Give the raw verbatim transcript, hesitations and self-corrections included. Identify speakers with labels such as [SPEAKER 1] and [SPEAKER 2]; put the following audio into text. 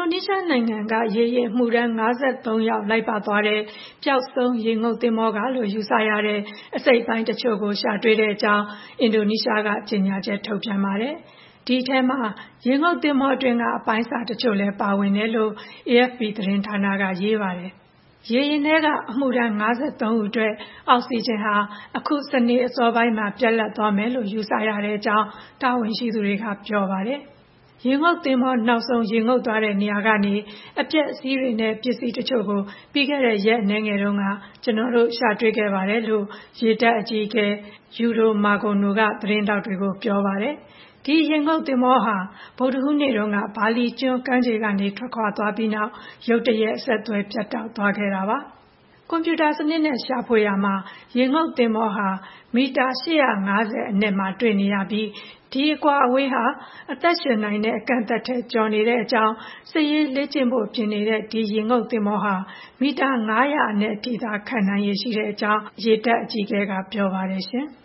[SPEAKER 1] ဒနီးရှားနိုင်ငံကရေယာဉ်အမှုထမ်း၅၃ယောက်လိုက်ပါသွားတဲ့ပျောက်ဆုံးရေငုပ်သင်္ဘောကလို့ယူဆရတဲ့အစိတ်အပိုင်းတချို့ကိုရှာတွေ့တဲ့အကြောင်းအင်ဒိုနီးရှားကကြေညာချက်ထုတ်ပြန်ပါတယ်။ဒီအထဲမှာရေငုပ်သင်္ဘောအတွင်းကအပိုင်းအစတချို့လည်းပါဝင်တယ်လို့ အေအက်ဖ်ပီ သတင်းဌာနကရေးပါတယ်။ရေယာဉ်ထဲကအမှုထမ်း၅၃ဦးအတွက်အောက်ဆီဂျင်ဟာအခုစနေအစောပိုင်းမှာပြတ်လတ်သွားမယ်လို့ယူဆရတဲ့အကြောင်းတာဝန်ရှိသူတွေကပြောပါတယ်။ရေငုပ်သင်္ဘောနောက်ဆုံးရေငုပ်သွားတဲ့နေရာကနေအပျက်အစီးတွေနဲ့ပစ္စည်းတချို့ကိုပြီးခဲ့တဲ့ရက်အနည်းငယ်တုန်းကကျွန်တော်တို့ရှာတွေ့ခဲ့ပါတယ်လို့ရေတပ်အကြီးအကဲယူရိုမာဂိုနိုကသတင်းတောက်တွေကိုပြောပါတယ်။ဒီရေငုပ်သင်္ဘောဟာဗုဒ္ဓဟူးနေ့တုန်းကဘာလီကျွန်းကမ်းခြေကနေထွက်ခွာသွားပြီးနောက်ရုတ်တရက်အဆက်အသွယ်ပြတ်တောက်သွားခဲ့တာပါ။ကွန်ပျူတာစနစ်နဲ့ရှာဖွေရမှာရေငုပ်သင်္ဘောဟာမီတာ၈၅၀အနက်မှာတွေ့နေရပြီးဒီအကွာအဝေးဟာအသက်ရှင်နိုင်တဲ့အကန့်အသတ်ထက်ကျော်နေတဲ့အကြောင်းစစ်ရေးလေ့ကျင့်ဖို့ပြင်နေတဲ့ဒီရေငုပ်သင်္ဘောဟာမီတာ၅၀၀အနက်အထိသာခံနိုင်ရည်ရှိတဲ့အကြောင်းရေတပ်အကြီးအကဲကပြောပါတယ်ရှင်။